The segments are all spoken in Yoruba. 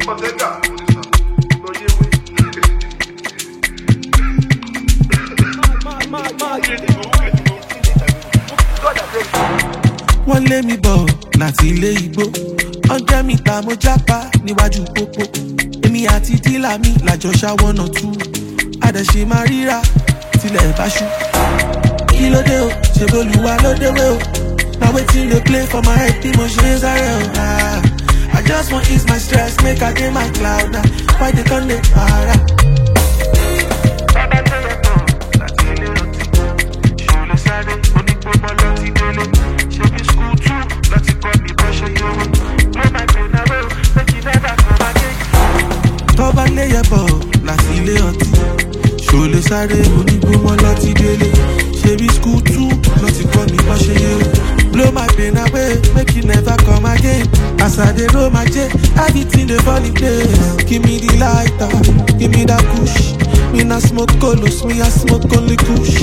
Wọ́n lé mi bọ̀ láti ilé igbó, 100 mítà mo jápa níwájú pópó. Èmi àti dílà mi làjọ ṣáwọ́nà tú, àdẹ̀ṣe máa ríra tilẹ̀ bá ṣú. Kí ló dé o, ṣe bolúwa ló déwé o. Now wetin dey play for my head bí mo ṣe ń sáré o. I just wan ease my stress, make I dey my cloud now. Why they come dey para? Tọ́ba lé yẹ̀bọ̀ láti ilé ọtí. Ṣòlè sáré onígbòmọ́ lọ́tí délé. Ṣebí school too, lọ́tí kọ́ mi bọ́ ṣe yé o. Blow my pain away, make you never come again. As I dey roll my J, everything dey fall in place. Give me the lighter, give me that push. Me na smoke colos, me a smoke only kush.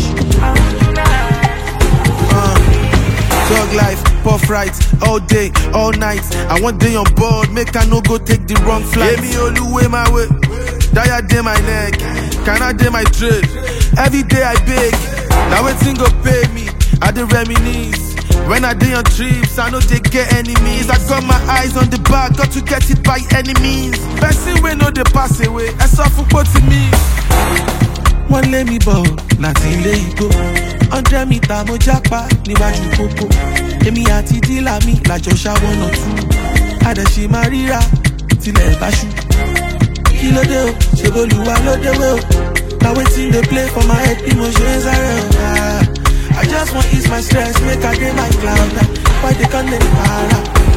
Dog life, puff right, all day, all night. I want day on board, make I no go take the wrong flight. Give me all the way my way, die day my neck. Can I day my trade? Every day I beg, now wetin go pay me? I dey reminisce. When I dey on trips, I know they get enemies. I got my eyes on the bag, got to get it by any means. Person wey no dey pass away, ẹ sọ fún pọ̀ tí mi. Wọ́n lé mi bọ̀ láti ilé igbó, 100 mítà mo jápa níwájú pópó. Èmi àti dílà mi làjọ ṣáwọ́nà tú, àdẹ̀ṣe máa ríra tilẹ̀ bá ṣú. Kí ló dé o, ṣe bolúwa ló déwé o. Now wetin dey play for my head bí mo ṣe ń sáré o. I just want ease my stress, make I dey my cloud now. Why they come dey para?